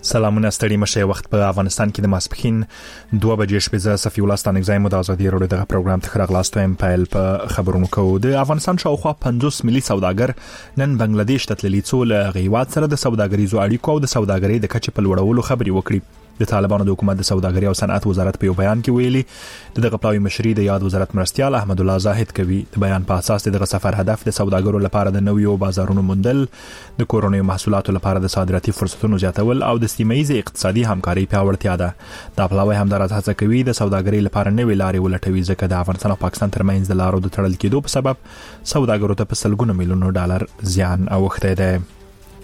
سلامونه ستړي مشه وخت په افغانستان کې د ماسپخین 2 بجې شپه صفي الله ستانګزای مو د ازادي رادیو د پروګرام ته راغلاستم پایل په خبرونو کوو د افغانستان شاوخوا 50 ملي سوداګر نن بنگلاديش ته تللي څو له غیوات سره د سوداګریزو اړیکو او د سوداګرۍ د کچې په لوړولو خبري وکړي د طالبانو د حکومت د سوداګرۍ او صنعت وزارت په یو بیان کې ویلي د غپلاوي مشري د یاد وزارت مرستيال احمد الله زاهد کوي د بیان په اساس د سفر هدف د سوداګرو لپاره د نویو بازارونو موندل د کورونی محصولاتو لپاره د صادراتي فرصتونو زیاتول او د سیمه‌ایز اقتصادي همکاري پیاوړتیا ده د خپلوي همدارات هڅه کوي د سوداګرۍ لپاره نوې لارې ولټوي ځکه د افغانستان او پاکستان ترمنځ د لارو د تړل کېدو په سبب سوداګرو ته په سلګونو میلیونو ډالر زیان اوښته ده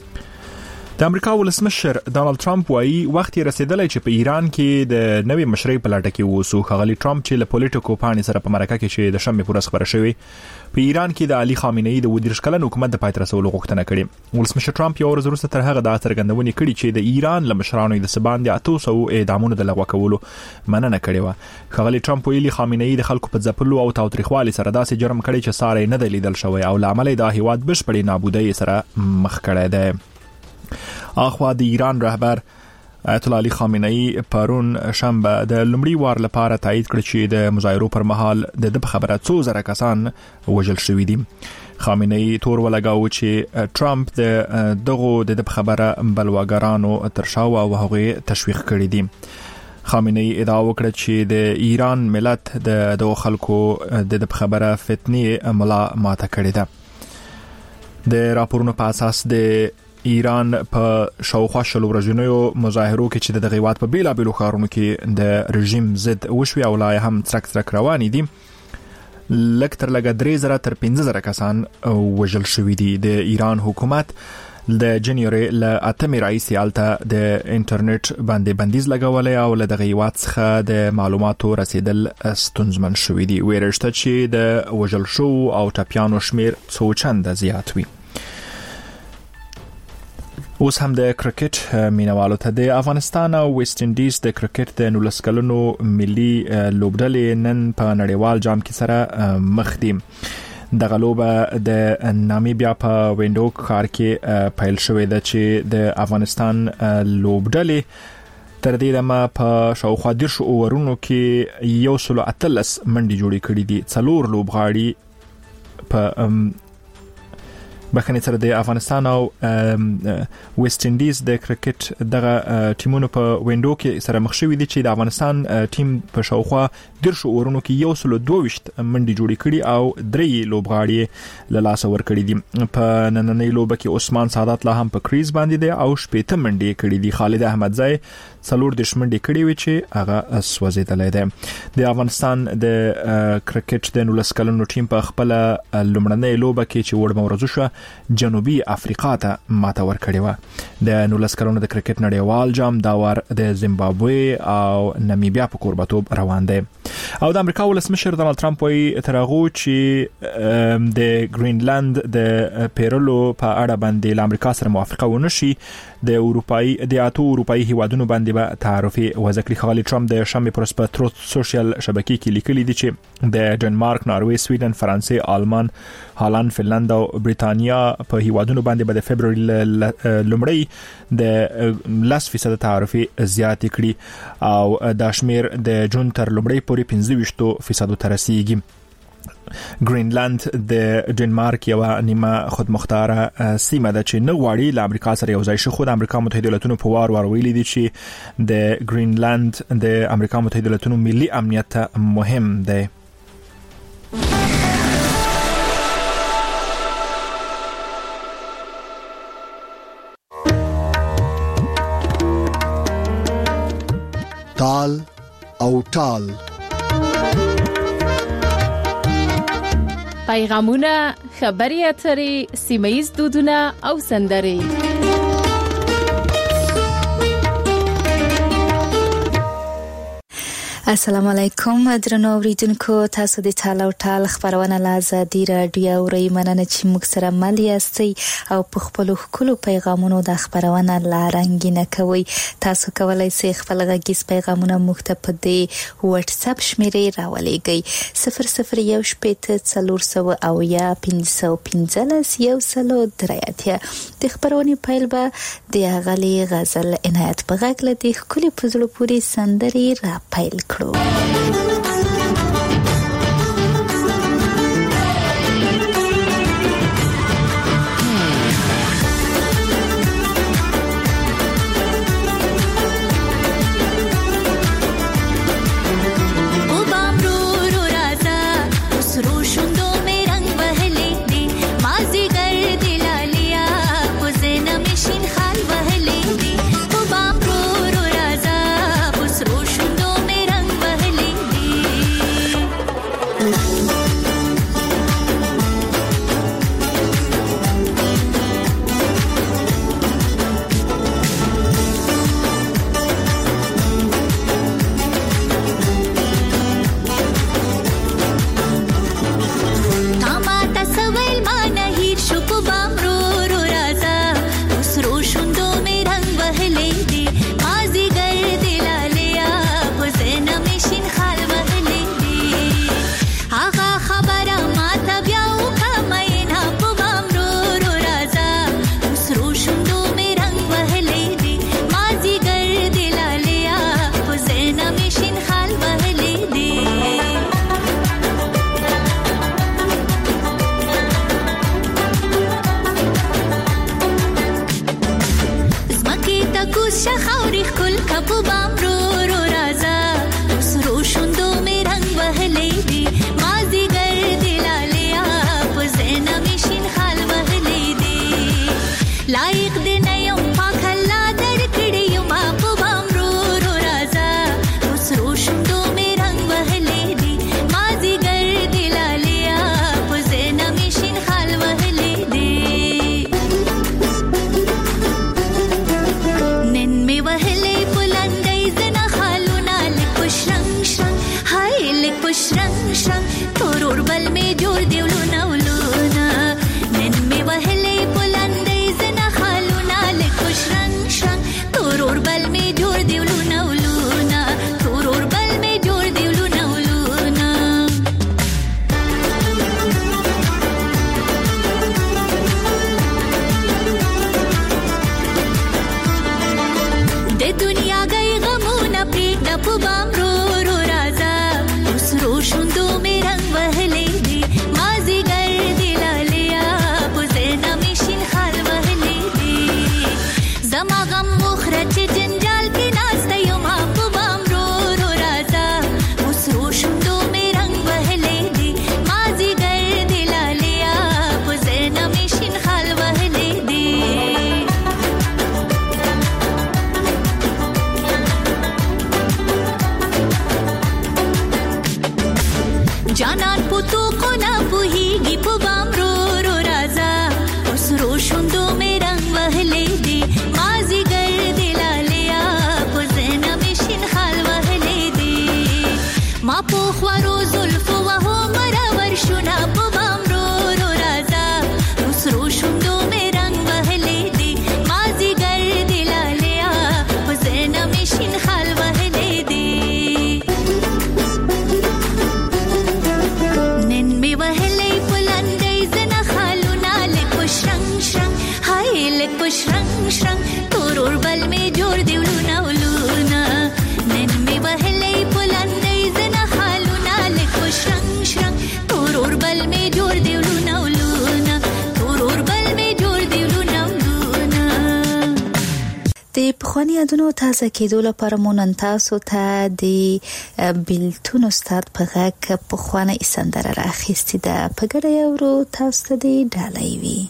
د امریکا ولسمشر ډونالد ټرمپ وايي وخت یې رسیدلی چې په ایران کې د نوې مشرۍ په لټه کې ووسو خغلی ټرمپ چې له پولیټیکو پانی سره په مرکه کې چې د شنبه پر ورځ خبره شوې په ایران کې د علي خامنه‌ای د 30 کلن حکومت د پاتې رسولو غوښتنه کړې ولسمشر ټرمپ یو ورځ وروسته تر هغه د څرګندونې کړې چې د ایران له مشرانو د سباند 800 اعدامونو د لغوه کولو مننه کړې و خغلی ټرمپ ویلي خامنه‌ای د خلکو په ځپلو او تاوتریخوالي سره داسې جرم کړی چې ساره نه دی لیدل شوی او لامل د هیواد بشپړې نابودۍ سره مخ کړی دی اخوا د ایران رهبر آیت الله علي خامنه‌ای پرون شنبه د لومړي وار لپاره تایید کړ چې د مظاهرو پر مهال د خبره 200 کسان وژل شوي دي خامنه‌ای تور ولګاو چې ټرمپ د دغه د خبره بلواګرانو ترشاو او هغه تشویق کړی دي خامنه‌ای ادعا وکړه چې د ایران ملت د دغه خلکو د خبره فتنې ملا ماته کړی ده د راپورونو په اساس د ایران په شاوخوا شلو ورځنیو مظاهرو کې چې د غیوات په بیلابیلو ښارونو کې د رژیم ضد وشوي او لا هم ترک روان دي لکتر لګا 3000 تر 15000 کسان وژل شوي دي د ایران حکومت د جنوري ل 8 رئیس یالته د انټرنیټ باندې بندیز لګولې او له غیوات څخه د معلوماتو رسیدل ستونزمن شوي دي ویرشته چې د وژل شو او ټاپیانو شمیر څو چنده زیات وي اوس هم د کرکټ مینوالو ته د افغانستان او ویسټ انډیز د کرکټ د 19 کلنو ملي لوبډلې نن په نړیوال جام کې سره مخ دي د غلوبه د نامیبیا په وینډوک ښار کې پیل شوې ده چې د افغانستان لوبډلې تر دې دمه په شاوخوا 10 اورونو کې 113 منډي جوړې کړې دي څلور لوبغاړي په بخنه سره د افغانستان او ویسټ انډیز د کرکټ دغه ټیمونو په وینډو کې سره مخ شوي دي چې د افغانستان ټیم په شاوخوا 10 اورونو کې 122 منډي جوړې کړي او 3 لوبغاړي له لاس ور کړي دي په نننۍ لوبه کې عثمان سعادت لا هم په کریز باندې دی او 18 منډي کړي دي خالد احمدزای څلور د شمنډي کړي وي چې هغه سوځیدلې ده د افغانستان د کرکټ د 19 کلنو ټیم په خپل لومړنۍ لوبه کې چې وړ مورزو شو جنوبي افریقا ته ماته ور کړی و د 19 کلونو د کرکټ نړیوال جام دا ور د زیمبابوې او نامیبیا په کوربتوب روان دی او د امریکا ولسمشر ډونالد ټرمپ وايي ترغه چې د گرینلند د پیرلو په اړه باندې د امریکا سره موافقه ونشي د اروپאי هیوادونو باندې به تعرفي وزکري خالي ټرمپ د شنبه پر ورځ په تروث سوشل شبکې کې لیکلي دي چې د ډنمارک، ناروې، سویډن، فرانسې، آلمان، هالند، فنلند او بریتانیا په هیوادونو باندې به د فبرवरी لومړی د 10% تعرفي زیات کړي او د شمیر د جون تر لومړی پورې 25% ته رسیدي گرینلند د ډنمارک یو نیمه خودمختاره سیمه ده چې نه غواړي له امریکا سره یو ځای شي خو د امریکا متحده ایالاتونو په وار ویلي دي چې د گرینلند د امریکا متحده ایالاتونو ملي امنیت مهم دی تال او ټال پیغامونه، خبري اترې، سیمه‌یز دودونه او سندرې السلام علیکم درنو اوریدونکو، تاسو د ټال او ټال خبرونه له ازادي راډیو اورئ. مننه چې موږ سره مل یاستئ او په خپلو ښکلو پیغامونو د خبرونه لا رنګینه کوئ. تاسو کولی شئ خپل غږیز پیغامونه موږ ته په دې واتس اپ شمیرې راولېږئ 0014 د خبرونې پیل به د اغلي غزل عنایت په غږ له دې ښکلې په زړه پورې سندرې را پیل کړو. پخوانی یادونو تازه کېدو لپاره مو نن تاسو ته د بیلتون استاد په غږ پخوانۍ سندره راخیستې ده. په ګډه یې اورو، تاسو ته دې ډالۍ وي.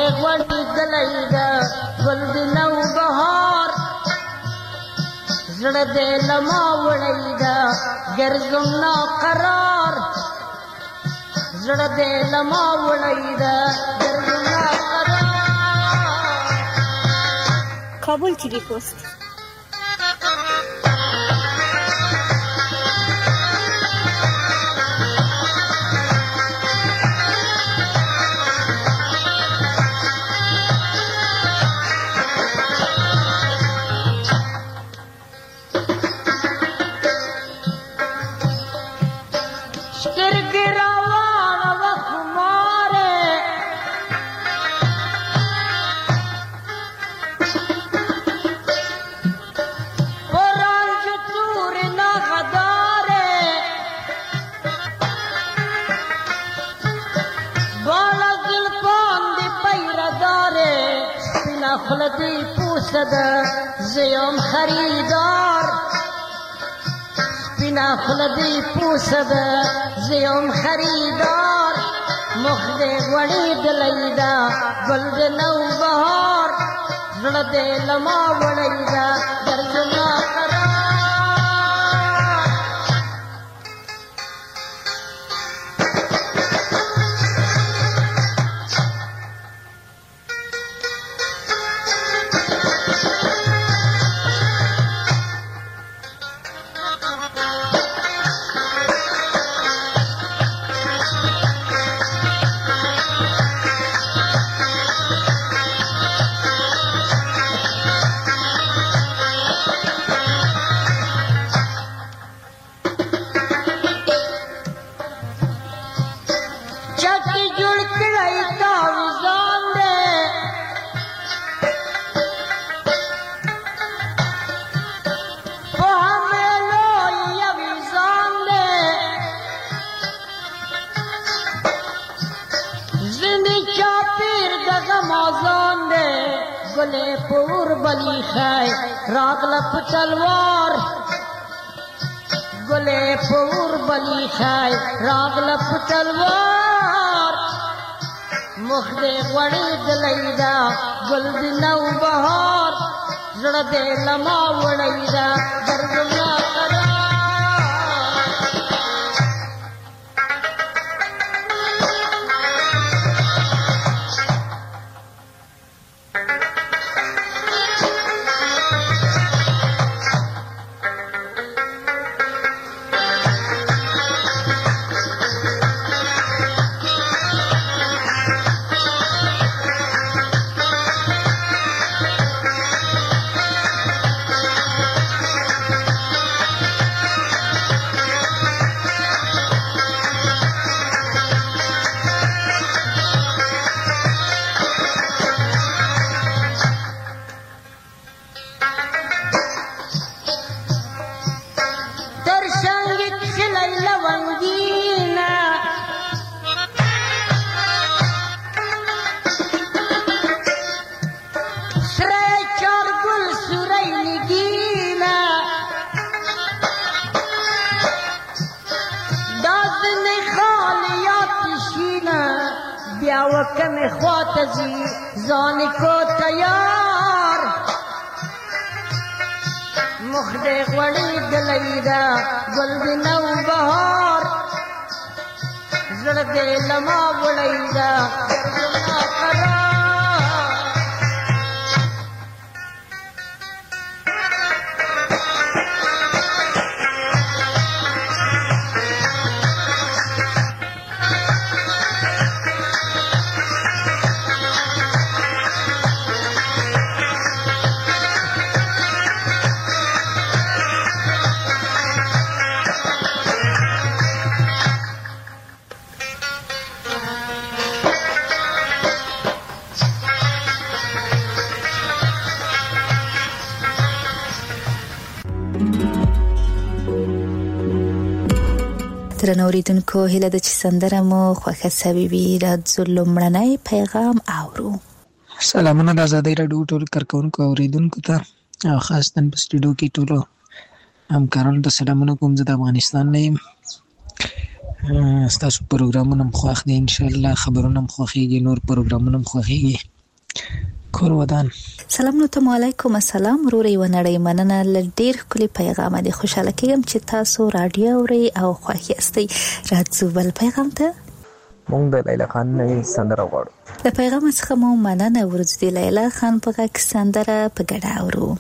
غوړېدلی ده ګل د نوبهار زړه دې له ما وړی ده ګرځم ناقرار زړه دې له ما وړی ده ګرځم ناقرار. کابل ټیوي پوسټ. خلدی پوسد زیم خریدار سپینا خلدی پوسد زیم خریدار مخ دې غوړېدلی ده ګل د نوبهار زړه دې له ما وړی ده ګرځم ناقرار. گلے پور بلی خای راغله په تلوار گلے پور بلی خای راغله په تلوار مخ دې غوړېدلی ده ګل د نوبهار زړه دې له ما وړی ده ګرځم ناقرار. وکمې خواته ځي ځان کو تیار مخ دې غوړېدلی ده ګل د نوبهار زړه دې له ما وړی ده ګرځم ناقرار. درنو اوریدونکو هیله ده چې سندره مو خوښه سوي وي. راځو لومړنی پیغام اورو. سلامونه د ازادۍ راډیو ټولو کارکوونکو او اوریدونکو ته او خاص نن په سټوډیو کې ټولو همکارانو ته سلامونه کوم. زه د افغانستان نه یم. ستاسو پروګرامونه هم خوښ دي، انشاءالله خبرونه هم خوښېږي، نور پروګرامونه هم خوښېږي. کور ودان. سلام علیکم. السلام وروري ونړۍ مننه لډیر کلی پیغام دي. خوشاله کېږم چې تاسو رادیو اوري او خوښ یاستئ. راځو بل پیغام ته. مونږ د لیلا خان نه سندره غواړو. د پیغام څخه مو مننه. ورځ د لیلا خان په غږ سندره په ګډه اورو.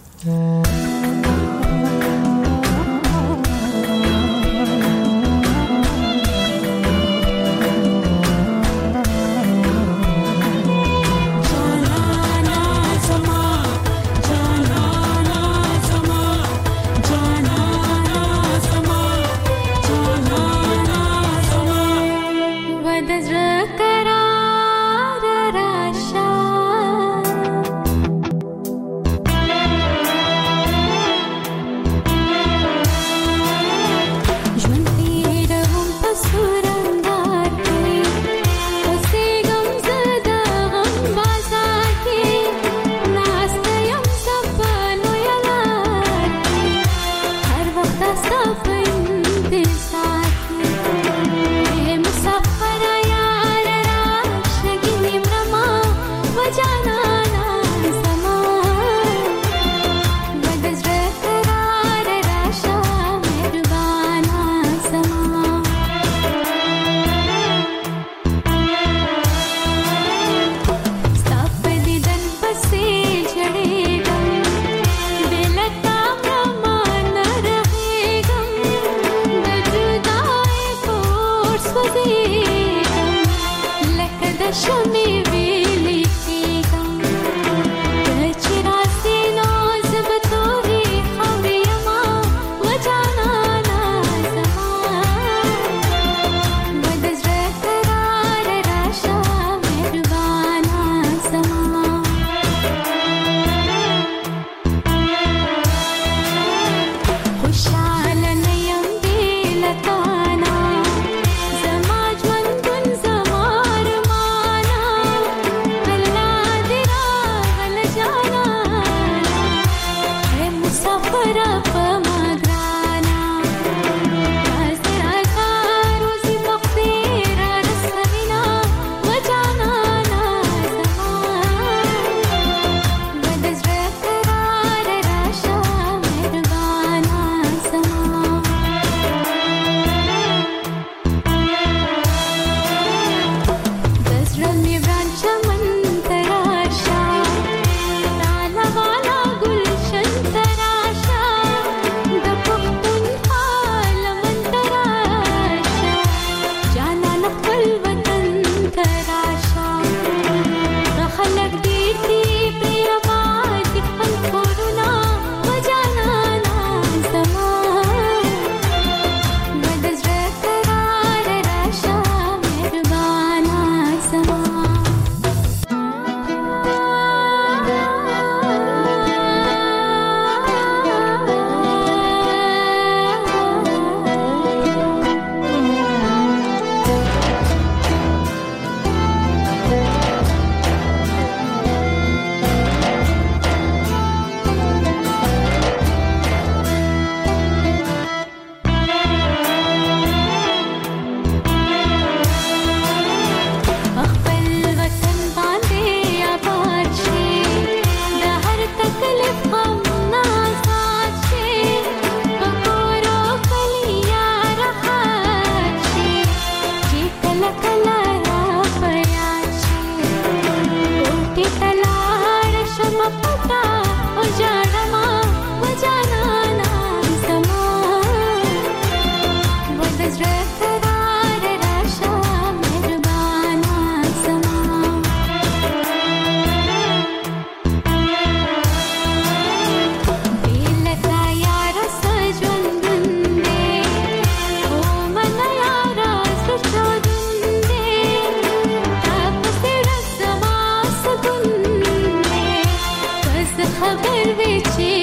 खबर बेचे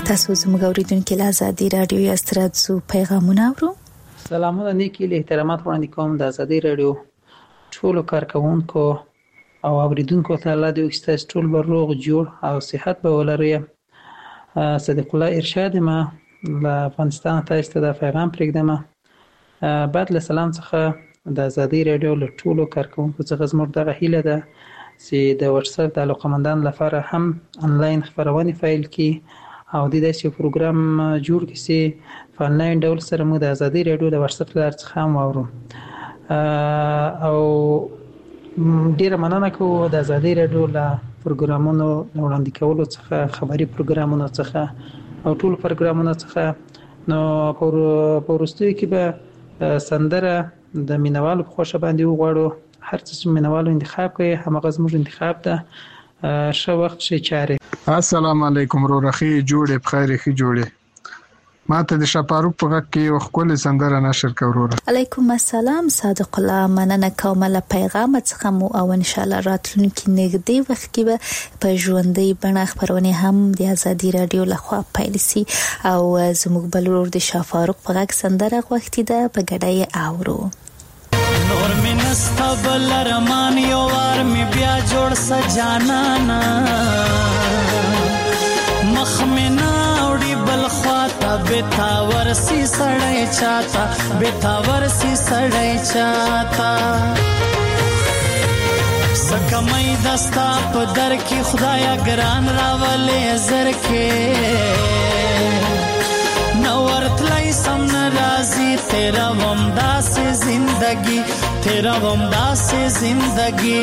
تاسو زموږ اوریدونکو له ازادي رادیو یا ستراتزو پیغامونه اورو. سلامونه نیکی له احترامات وړاندې کوم د ازادي رادیو ټولو کارکونکو او اوریدونکو ته الله دې وکړي ټول به روغ جوړ او صحت به ولري. صدیق الله ارشاد ما له افغانستان تاسو ته د پیغام پرېږدم. بعد له سلام څخه د ازادي رادیو له ټولو کارکونکو څخه زموږ دغه هیله ده چې د واتس اپ د علاقمندان لپاره هم انلاین خبرونه فایل کی او د دې پروګرام جوړ کړي په انلاین ډول سره موږ د ازادي رادیو د واتس اپ لار څخه هم اورو. او ډیره مننه کوم د ازادي رادیو له پروګرامونو وړاندې کولو څخه، خبري پروګرامونو څخه او ټول پروګرامونو څخه. نو په وروستیو کې به سندره د مینوالو په خوښه باندې وغواړو. هر څه چې مینوالو انتخاب کوي همغه زموږ انتخاب ده. ښه وخت ښه چارې. السلام علیکم رورخي جوړې بخیر خي جوړې. ماته د شپارو په غږ کې یو خپل سندره نشر کوروره. علیکم السلام صادق الله، مننه کوم له پیغام څخه مو او ان شاء الله راتلونکي نږدې وخت کې به په ژوندۍ بڼه خبرونه هم د ازادي رادیو لخوا پیل شي او زموږ بلور د شفاروق په غږ سندره غوښتي ده په ګډه اورو. نور می نستا بل رمان یو وار می بیا جوړ سجانانا مخ می ناوړي بل خواته بتاور سی سړی چاته بتاور سی سړی چاته سکمای دستا په در کې خدایا ګران راولې زر کې نورتلای سم ناراضی تیرا ومدا سے زندگی تیرا ومدا سے زندگی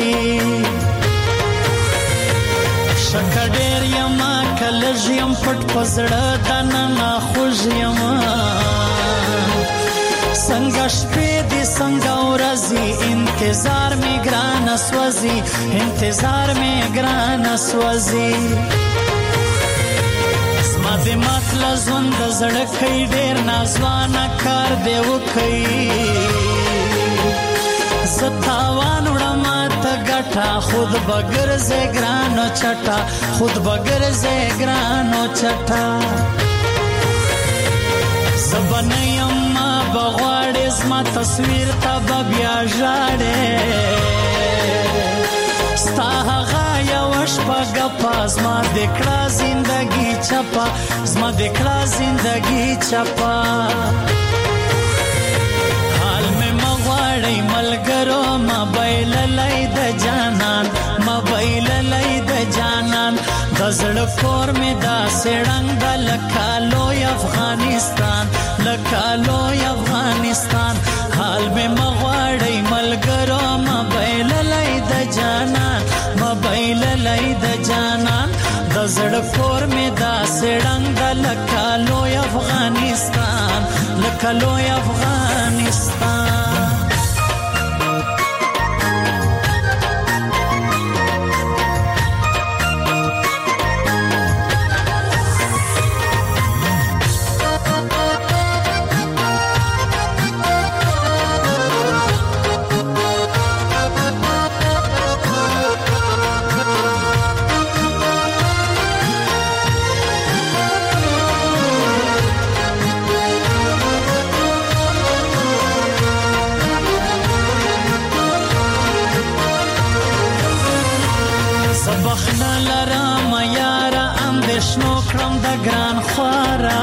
شکډیر یما کلج یم پټ پزړه دنا خوږ یما څنګه شپې دې څنګه ورځي انتظار می ګران اسوځي انتظار می ګران اسوځي د مطلب ژوند زړه کوي ډېر نازوانه کار دی وکي ستاوان وړم ته ګټه خود بغیر زګرانو چټا خود بغیر زګرانو چټا زبنیم ما بغواړې زما تصویر ته بیا ژاړې ستا هغه یو شپه ګپا زما د کړه زندگی چپا زما د کړه زندگی چپا حال مې مغواړی ملګرو موبایل لای د جانان موبایل لای د جانان د زړه کور مې دا سړنګ د لکالو افغانستان لکالو افغانستان حال مې مغواړی ملګرو موبایل لای د جانان موبایل لای د جانان د زړه کور مې دا سړنګ د لکالو افغانستان لکالو افغانستان ګران خورا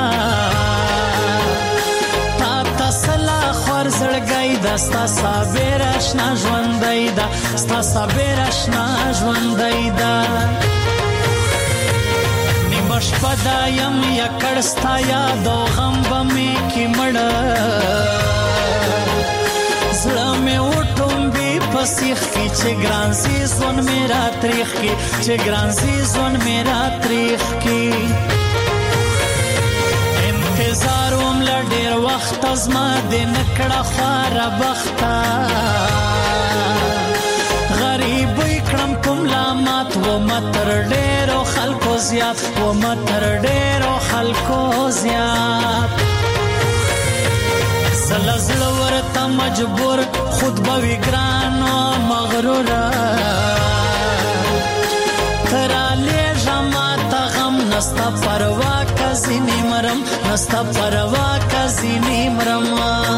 تا تسلا خور زړګی دستا صابر آشنا ژوندۍ دا ستا صابر آشنا ژوندۍ دا نیمش پدایم یا کړستا یاد او غم بمې کې مړ زړه مې وټوم بي پسیخ کې چې ګران سي زون میرا تاریخ کې چې ګران سي زون میرا تاریخ کې انتظاروم لډیر وخت ازما د نکړه خاره بختا غریب کړم کوم لامات و متر ډیرو خلکو زیات و متر ډیرو خلکو زیات زلزل ورته مجبور خود به وګرانو مغرور تراله جما ته غم نستا پروا ک زینی مرم نستا پروا کا زینی مرم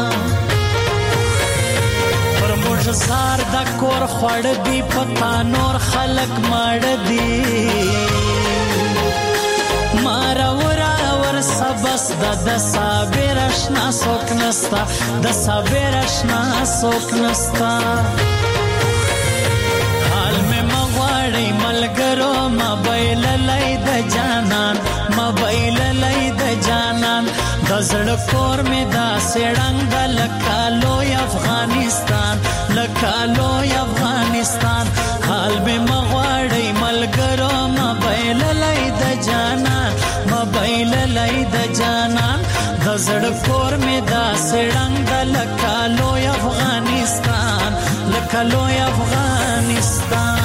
پر موږ زار د کور خوړ دی پتا نور خلق ماړ دی مارا ور سبس د صابر اشنا سوک نستا د صابر اشنا سوک نستا حال میں مغواړی ملګرو موبایل لای د جانان موبایل لای د جانان د زړه کور می دا سړنګ لکالو افغانستان لکالو افغانستان حال میں مغواړی ملګرو موبایل لای د جانان موبایل لای د جانان د زړه کور می دا سړنګ لکالو افغانستان لکالو افغانستان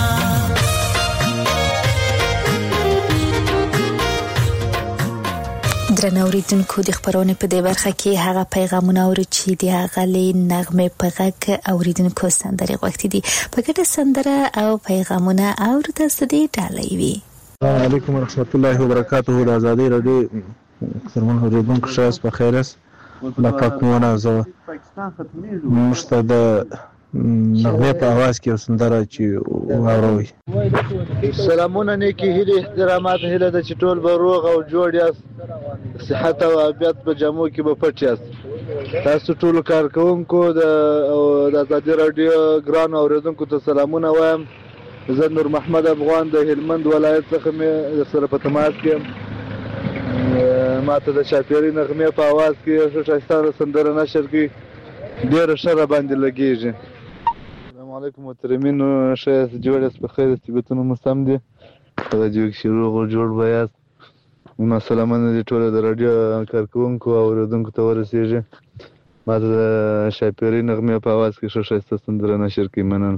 درنو اوریدونکو د خبرونې په دې برخه کې هغه پیغامونه اوري چې د غلې نغمه په غږ اوریدونکو سندري غوښتي دي په ګډه سندره او پیغامونه اوري تاسو دې ډالۍ وي. السلام علیکم ورحمت الله وبرکاته. د ازادي رادیو سرمن اوریدونکو شاس په خیر است لپاکونه زه مشته د نغمه په आवाज کې سندره چې واوروي. سلامونه نیکی هیله احترامات هیله د چټول بروغ او جوړ یاست صحت او عافیت په جامو کې به پټ یاست. تاسو ټول کارکونکو د ازادي رادیو ګران اوریدونکو ته سلامونه وایم. زه نور محمد افغان د هلمند ولایت څخه مې سره په تماس کې ماته د شاپيري نغمه په आवाज کې شایسته سندره نشر کې ډېر شر باندې لګیږي. السلام علیکم محترمین شایست جوړس په خیر استبتون مستم دي راجو شروع جوړ بیاس ما سلامونه دي ټول د رادیو کارکونکو او اوریدونکو ته ورسیږي. ماته د شاپيري نغمه په आवाज کې شایسته سندره نشر کې منن.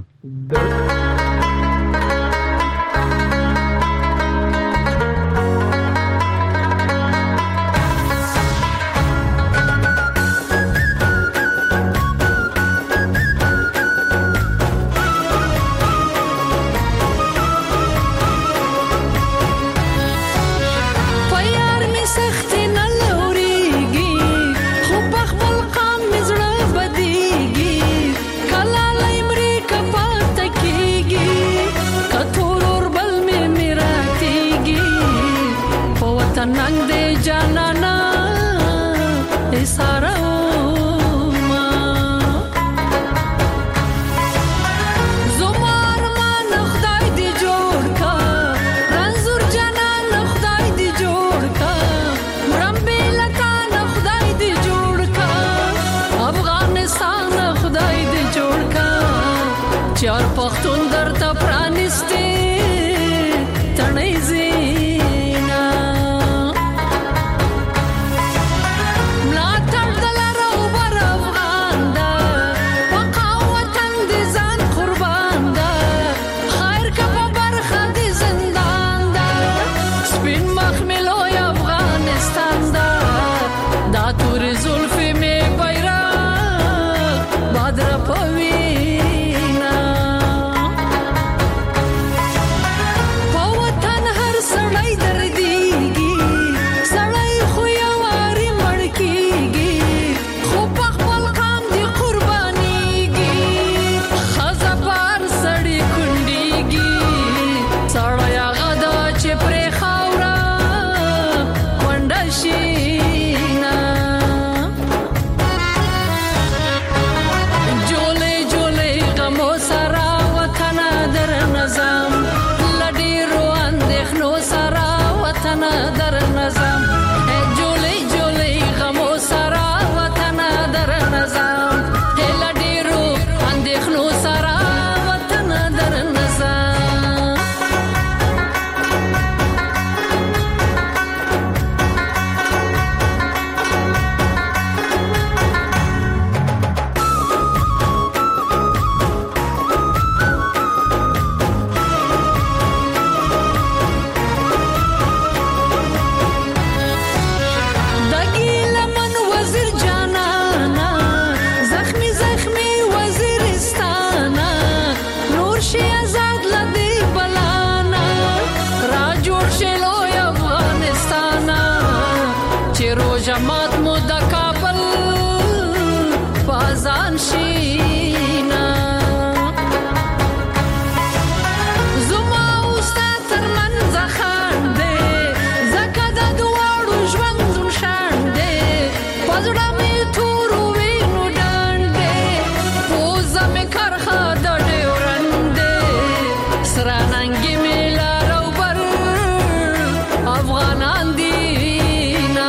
سراننګي میلا روبر افغانان دینا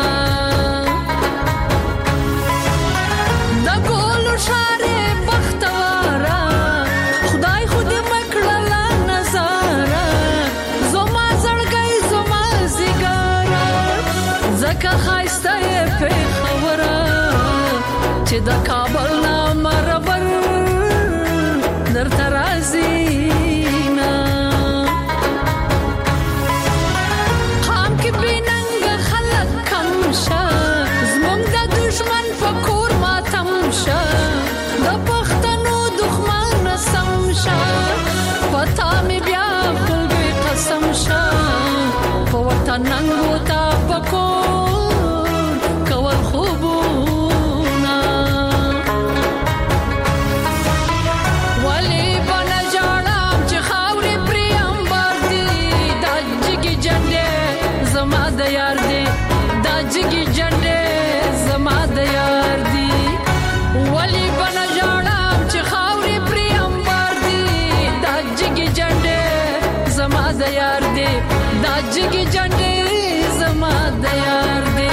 د ګولو شارې بختوارا خدای خود مکړه نظاره زما زړګي زما زیګارا زکه خایسته په خبره چې د کابل نام ربر در ترازینا خام کې بیننګ خلک کم شه زمونږ د دشمن فکور ماتم شه د پښتنو دښمن سم شه پتا مې بیا خپل قسم شه په وطن ننګو تا پکور کول خوبونه ولی بنا جانم چې خاورې پریم باندې دا جګي جنډې زما د یار دی دا جګي جنډې زما د یار دی ولی بنا جانم چې خاورې پریم باندې دا جګي جنډې زما د یار دی دا جګي جنډې زما د یار دی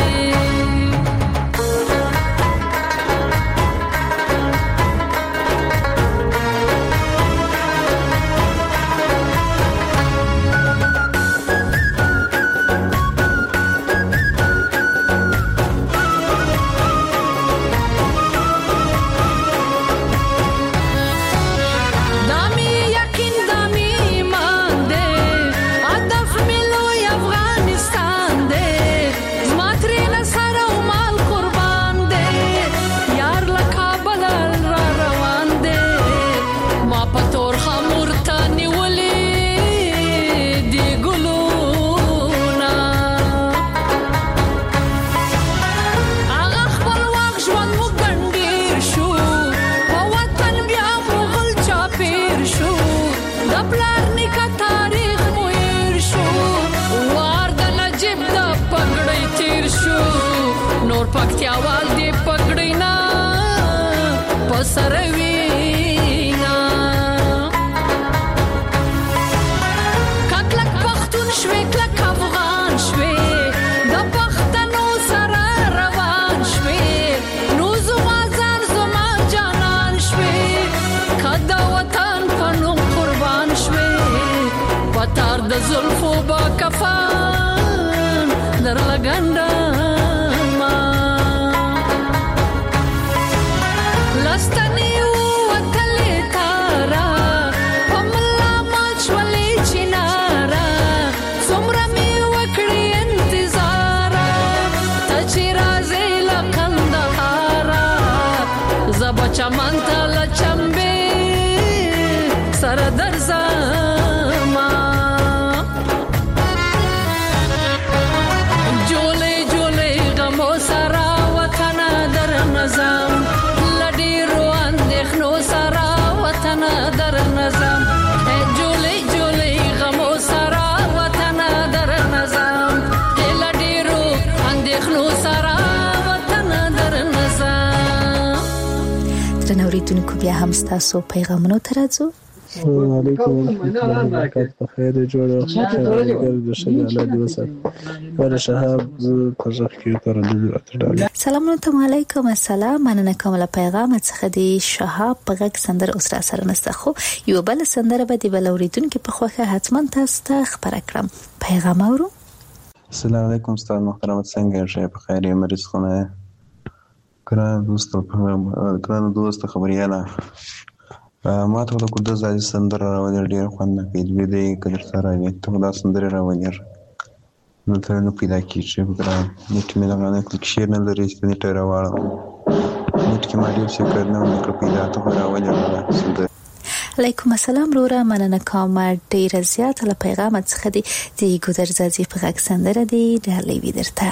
دامي یقین دامي ایمان دے هدف ملو افغانستان دے زما ترې سره او مال قربان دے یار له کابل را روان دے ما په تور خمور ته نیولې دی ګلونه هغه خپلواک ژوند مو ګنډیر شو په وطن بیا مغل چاپیر شو د پلار نیکه تاریخ مو هیر شو وار د نجیب د پګړۍ تیر شو نور پکتیاوال دی پګړۍ نه په سر وینا کلک پښتون شوې کلک افغان شوې د پښتنو سره روان شوې نو زما ځان زما جانان شوې کدا وطن په نوم قربان شوې پتار د زلفو با کفان در لګنډما لستنی وتلې تارا په ملا مات شولې چنارا څومره مې وکړې انتظار ته چې راځې له کندهارا زبا چمن ته له چمبې سره درځما جولې جولې غمو سره وطن در نظام لډیرو اندېښنو سره وطن در نظام جولې جولې غمو سره وطن در نظام لډیرو اندېښنو سره وطن در نظام درنو اوریدونکو بیا هم ستاسو پیغامونو ته راځو السلام علیکم ورحمۃ اللہ وبرکاتہ بخیر جوړه ګر د شګاله دی وسه پر شهاب پرځخ کې تر دې اتډاله سلام علیکم السلام مننه کوم له پیغام څخه دی شهاب په غږ سندر اوس را سره نسته خو یو بل سندر به دی بل اوریدونکو په خوخه حتما تاسو ته خبر کړم پیغام اورو السلام علیکم استاد محترم څنګه یې په خیر یې مریض خونه ګران دوست خبرياله ما ته د کوډه ځای سندر راوړل ډیر خوند نه کوي دې کډر سره وي ته دا سندر راوړل نو ته نو پیدا کیږي ګران نیټ مې لغانه کلیک شیر نه لري چې نیټ راوړل نیټ کې ما ډیر څه کړنه نو پیدا ته راوړل سندر علیکم السلام رورا مننه کوم ډیر زیات له پیغام څخه دی ګودر زازي په غږ سندر دی ډالې ودرته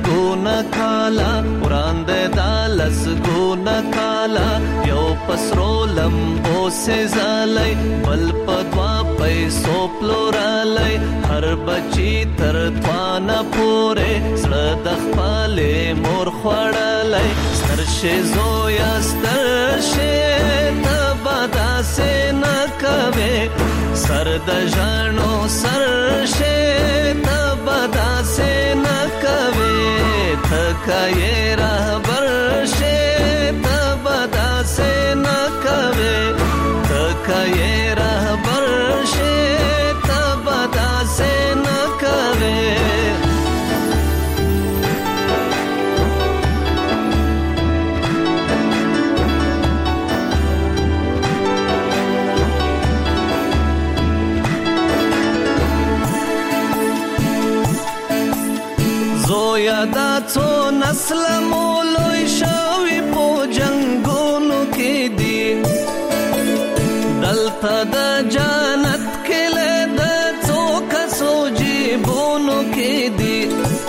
ګونه کالا وړاندې دا لس ګونه کالا یو پسرو لمبو سي زالای بل په دوا پیسو پلورالای هر بچی تر توانه پورې سړه د خپلې مور خوړلای سترشه زویا سترشه ته به داسې نه کوې سر د ژاړو سرشه ته به داسې نه کوې ته که یې رهبر شې ته به داسې نه کوې ته که یې رهبر شې ته به داسې نه کوې زویا دا څو نسل مولوی شوی په جنگونو کې دی دلته د جنت کله د څو کسو جیبونو کې دی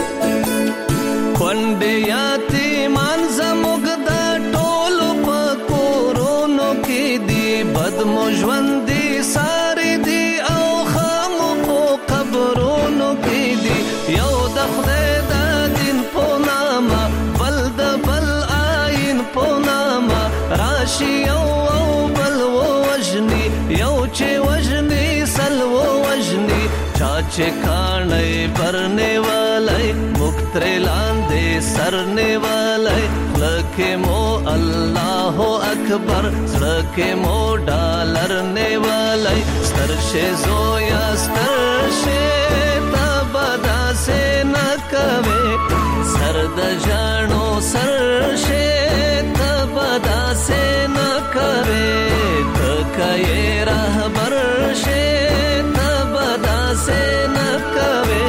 کونډه یتیمان زموږ د ټولو په کورونو کې دی بد مو ژوند دي ساري دي او خامو په قبرونو کې دی یو د خدای راشي یو بل وجني یو چې وجني سل وجني چا چې کانې برنه والای مختر لاندې سرنه والای لکه مو الله اکبر لکه مو ډالر نه والای سترشه زویا سترشه تبدا سے نه کوي سر د ژاړو سرشه تبدا سے نه کوي ته یې رهبر شه تبدا سے نه کوي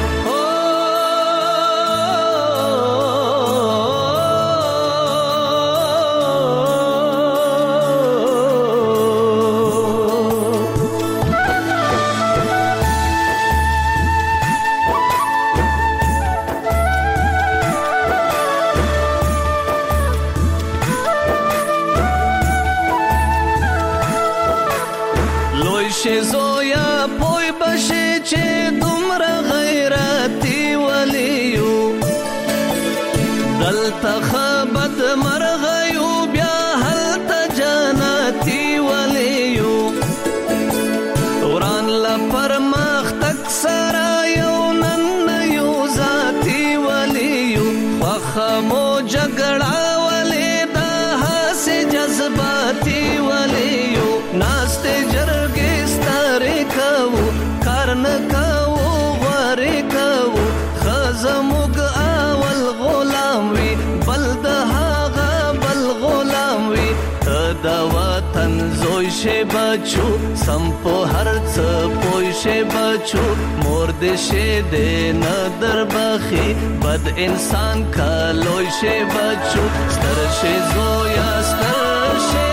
زویا پوی بشي چې دومره غیرتی ولیو دلته خبد مرغیو بیا هلته جنتی ولیو وران لپر مخ تک سرا یو نن یو ذاتی ولیو وخمو جګړه ولی دا هسې جذباتی ولیو ناسته جرګې نکاو غواری کاو خزموگ اول غلام وی بل دهاغا بل غلام وی دا وطن زوی شه بچو سم په هرڅ پوی شه بچو مور دې شه دې ندر بخي بد انسان کا لوی شه بچو ستر شه زویا ستر شه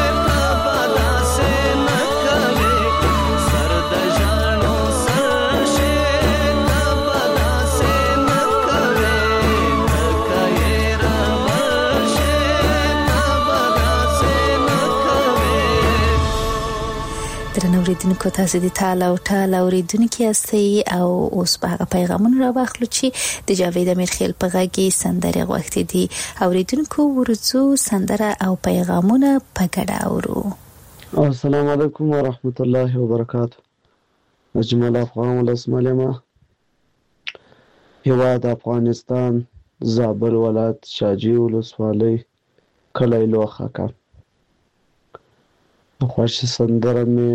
اوریدونکو تاسو د تعالی او تعالی اوریدونکو یاستئ او اوس په هغه پیغامونه را واخلو چې د جاوید امیرخیل په غږی سندره غوښتي دي اوریدونکو ورڅو سندره او پیغامونه په ګډه اورو السلام علیکم ورحمت الله وبرکاته اجمل افغان ولسملمه هیواد افغانستان زابل ولایت شاجی ولسوالۍ کلی لوخه خوښ سندره مې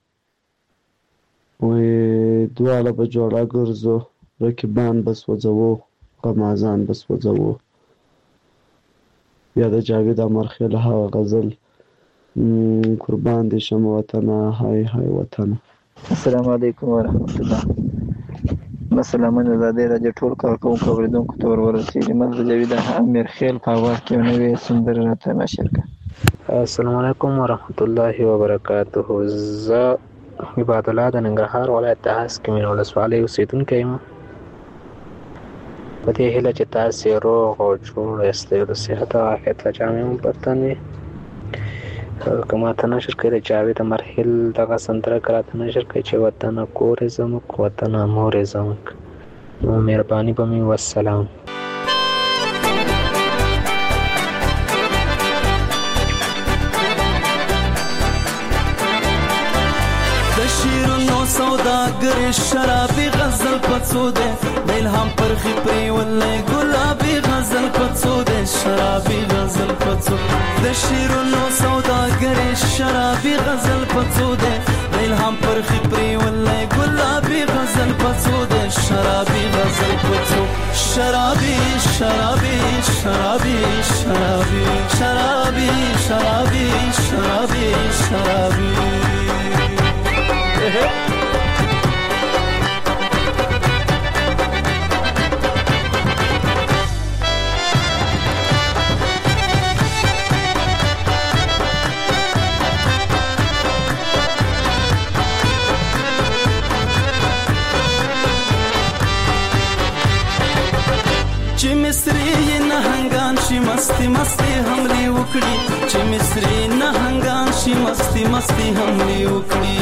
وې دواله به جوړه ګرځو رقیبان بس وځو غمازان بس وځو یا د جاوید امرخیل هغه غزل قربان دي شم وطن هاي هاي وطن السلام علیکم ورحمت الله مثلا من زاده راځي ټول کار کوم کوریدونکو تور ورسېږي من جاوید امرخیل په واخ کې نوې سندره راته نشر کړ السلام علیکم ورحمت الله وبرکاته زه عباد الله د ننګرهار ولایت د هسک مین ولسوالۍ اوسیدونکی یم په دې هیله چې تاسې روغ او جوړ یاستئ او د صحت او عافیت له جامې مو په تن وي. که ماته نشر کوي د جاوید مرحل دغه سندره که راته نشر کوي چې وطنه کور یې زموږ وطنه مور یې زموږ. نو مهرباني به مې والسلام. سوداګر شرابي غزل پڅو ده د الهام پرخي پرې ولې ګلابي غزل پڅو ده شرابي غزل پڅو د شیرونو سوداګر شرابي غزل پڅو ده د الهام پرخي پرې ولې ګلابي غزل پڅو ده شرابي غزل پڅو شرابي شرابي شرابي شرابي شرابي شرابي شرابي شرابي چې مصری نهنګان شي مستی مستی حمله وکړي چې مصری نهنګان شي مستی مستی حمله وکړي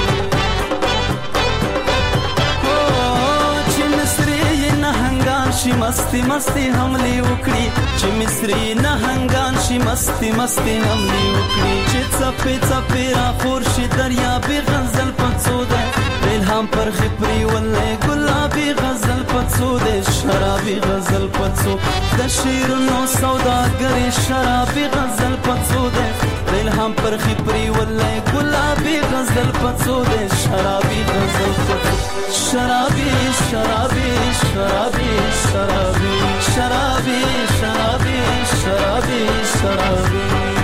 چې مصری نهنګان شي مستی مستی حمله وکړي چې مصری نهنګان شي مستی مستی حمله وکړي چې څپې څپې را خور شي دریا به غزل پڅو ده الهام پر خپري ولې ګلابي غزل پڅو ده شرابي غزل پڅو د شیرونو سوداګر شرابي غزل پڅو ده الهام پر خپري ولې ګلابي غزل پڅو ده شرابي غزل پڅو شرابي شرابي شرابي شرابي شرابي شرابي شرابي شرابي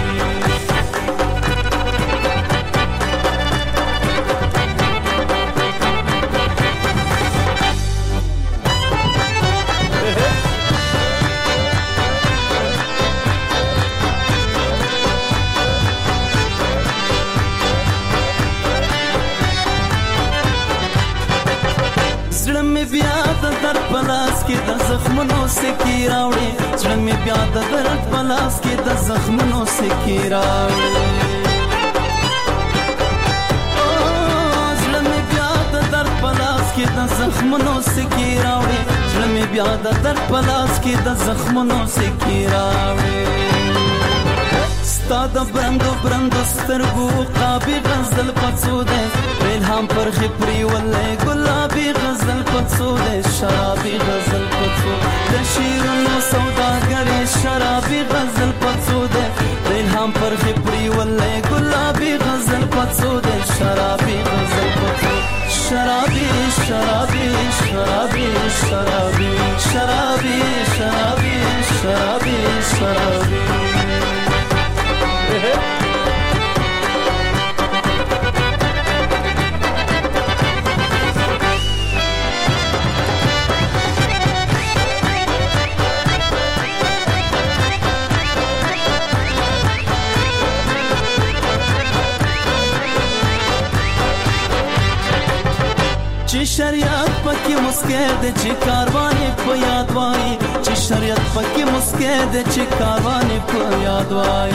پلاس کې د زخمونو سکی راوړي زړه مې بیا د درد پلاس کې د زخمونو سکی راوړي زړه مې بیا د درد پلاس کې د زخمونو سکی راوړي زړه مې بیا د درد پلاس کې د زخمونو سکی راوړي ستا د برندو برندو سترګو قابي غزل پڅو ده الهام پر خپري ولې ګلابي غزل پڅو ده شرابي غزل پڅو د شیرونو سوداګر شرابي غزل پڅو ده الهام پر خپري ولې ګلابي غزل پڅو ده شرابي غزل پڅو شرابي شرابي شرابي شرابي شرابي شرابي شرابي شرابي شریعت پکې مسکه د چې کاروانې په یاد وای چې شریعت پکې مسکه د چې کاروانې په یاد وای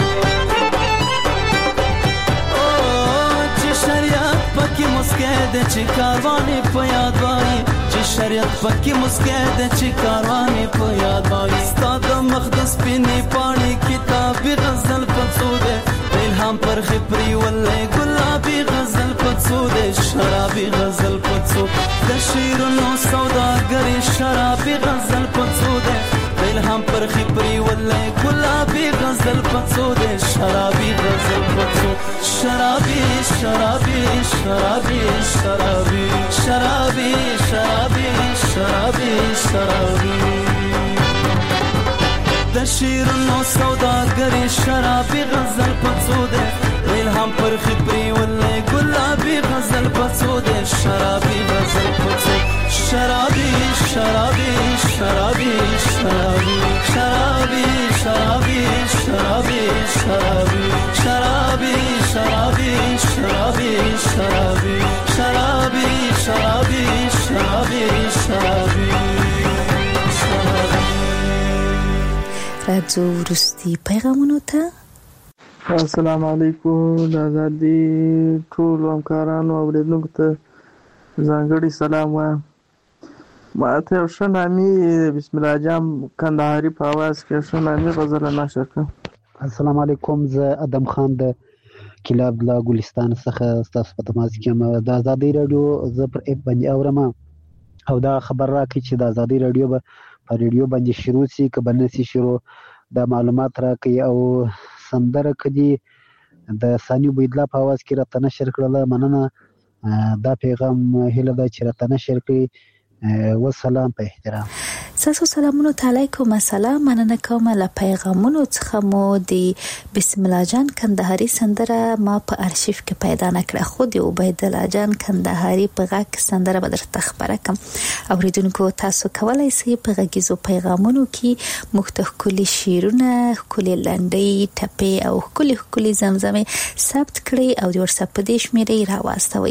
چې شریعت پکې مسکه د چې کاروانې په یاد وای چې شریعت پکې مسکه د چې کاروانې په یاد وای ستاد مقدس پینې پاڼې کتاب غزل پڅو ده الهام پر خپري ولې ګلابي غزل پڅو ده شرابي غزل پڅو د شیرونو سوداګر شرابي غزل پڅو ده الهام پر خپري ولې ګلابي غزل پڅو ده شرابي غزل پڅو شرابي شرابي شرابي شرابي شرابي شرابي شرابي شرابي د شیرونو سوداګر شرابي غزل پڅو ده الهام پر خپري ولې ګلابي غزل پڅو ده شرابي غزل پڅو شرابي شرابي شرابي شرابي شرابي شرابي شرابي شرابي شرابي شرابي شرابي شرابي شرابي شرابي شرابي شرابي راځو وروستي پیغامونو ته. السلام علیکم. د ازادي ټول همکارانو او اوریدونکو ته ځانګړي سلام وایم. ما ته یو ښه نامي بسم الله جام کندهاري په اواز کې ښه نامي غزل نشر کړم. السلام علیکم. زه ادم خان د کلاب لا ګلستان څخه تاسو په تماس کې یم. د ازادي رادیو زه پر اپ باندې اورم او دا خبر راکړي چې د ازادي رادیو په رادیو باندې شروع شي که به نه شي شروع، دا معلومات راکړي او سندره کدي د ثاني بيدلا په आवाज کې راته نشر کړل. مننه. دا پیغام هله دا چې راته نشر کړي. والسلام په احترام. تاسو سلامونه علیکم. السلام. مننه کوم له پیغامونو څخه مو د بسم الله جان کندهاري سندره ما په ارشیف کې پیدا نکړه، خو د عبید الله جان کندهاري په غږ سندره به درته خبره کوم. اوریدونکو تاسو کولای شئ په غږیزو پیغامونو کې مختلف کلی شیرونه، کلی لنډۍ، ټپې او کلی زمزمه ثبت کړئ او د واتساپ په دې شمیرې راوستوئ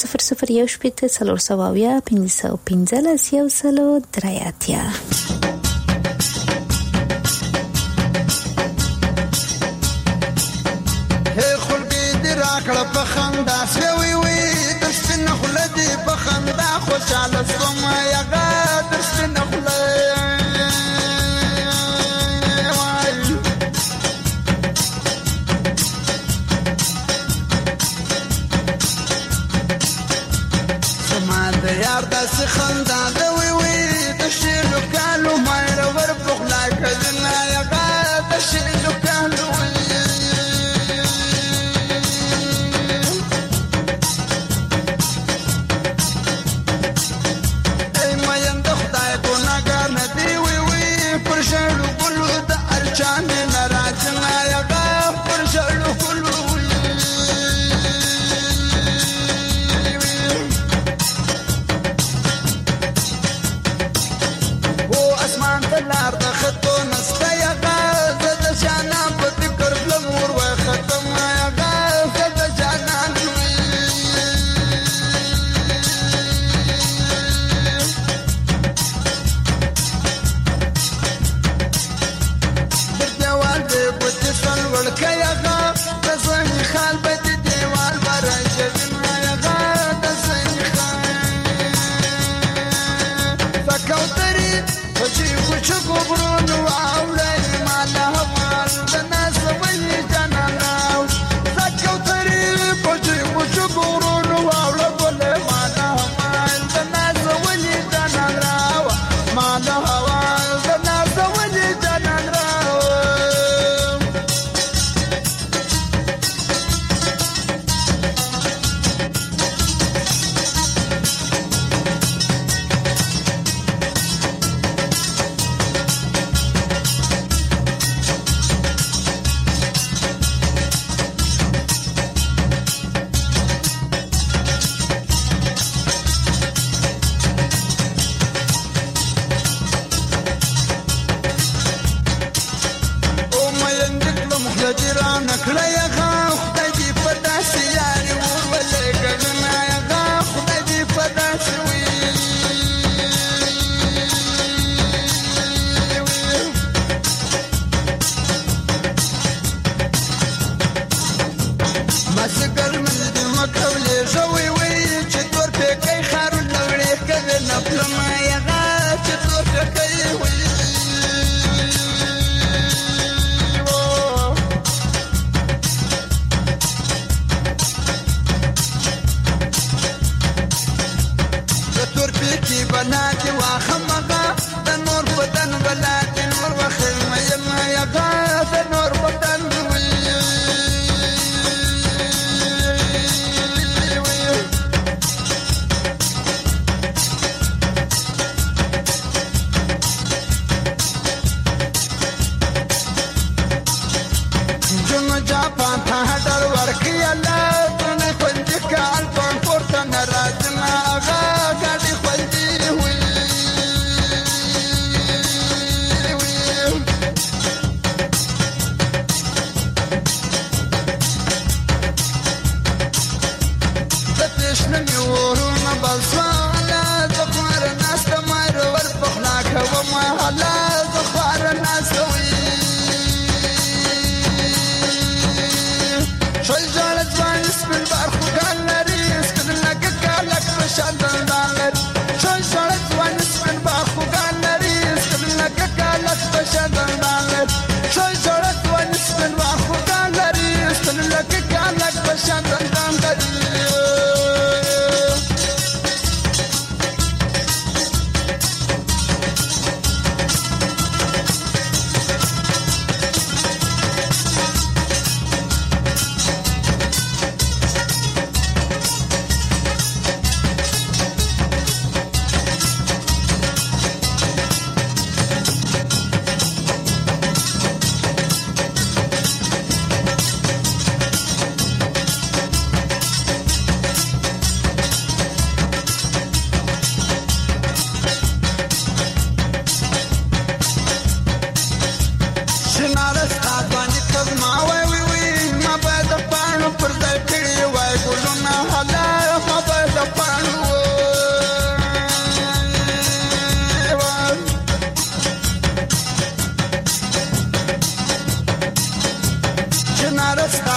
001402515 خلګي دې راکړه په خندا شوي وي د سپینه خوله دې په خندا خوشاله شوم یغه د سپینه خوله سما د یار داس خندا دوي وي د شیلو کالو مې ور بخلا کړل یغه د شیلو کالو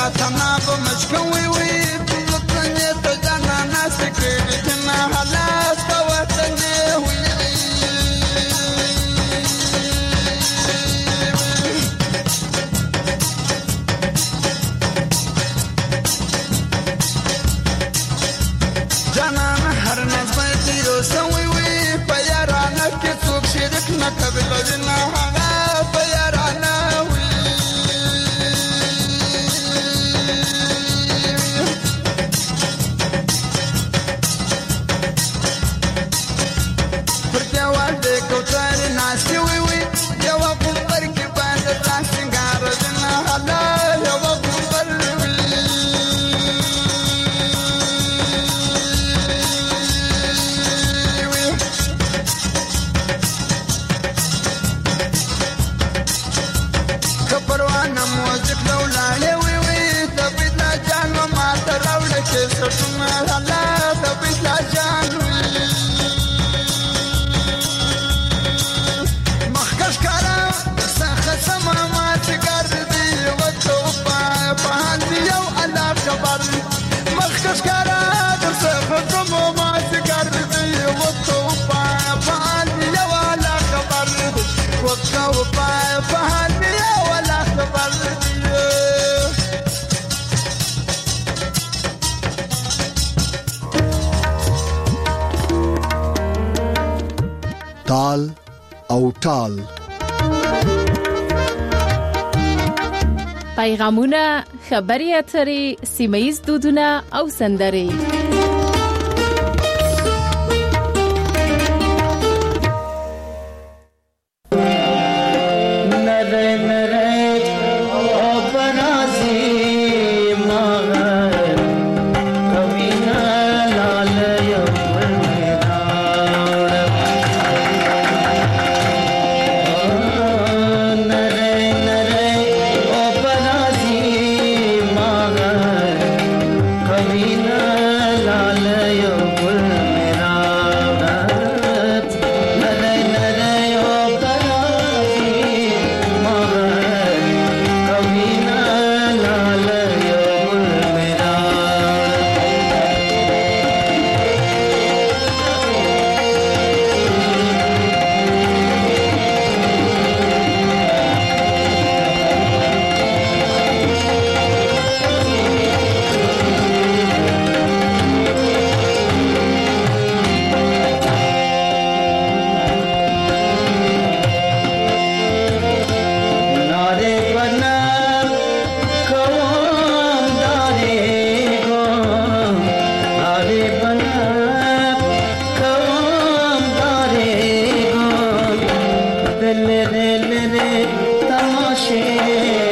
تنا بمشكوي وي بلطني تجانا ناس كيدنا خلاص توتني وي جانا هر ناس بيتيرو سوي وي بيارانا كيسوك شركنا قبل جنا هلا بيارانا کوتاري ناسي وي وي یو ګمبر کې باندې ځان څنګه رجنا حالا یو ګمبر وي خبروانه موزیک لولاله وي وي تبلا جان ما تراول کې سټما حالا تبلا جان مخکش کارا در سخت ما سکر دی و تو پان یا ولا خبر و تو پان یا ولا خبر تال او ټال پیغامونه، خبري اترې، سیمه‌ییز دودونه او سندرې. तमाशे